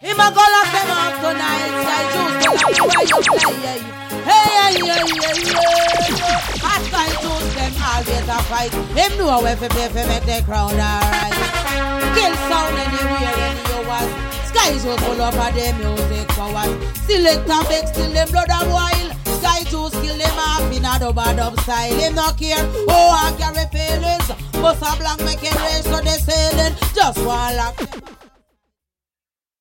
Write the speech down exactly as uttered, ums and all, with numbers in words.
Him a go lock them up tonight. Sky Juice, them where you play. Hey, hey, hey, hey, hey. A Sky Juice, them always a fight. Him know where to play for make the crowd alright. Kill sound anywhere, any you want. Sky Juice full up of the music powers. Select and make still them blood and wild. Sky Juice kill them off in a dub-a-dub style. Him not care, oh I carry feelings. Bust a blank make it race so they sailing. Just one lock them.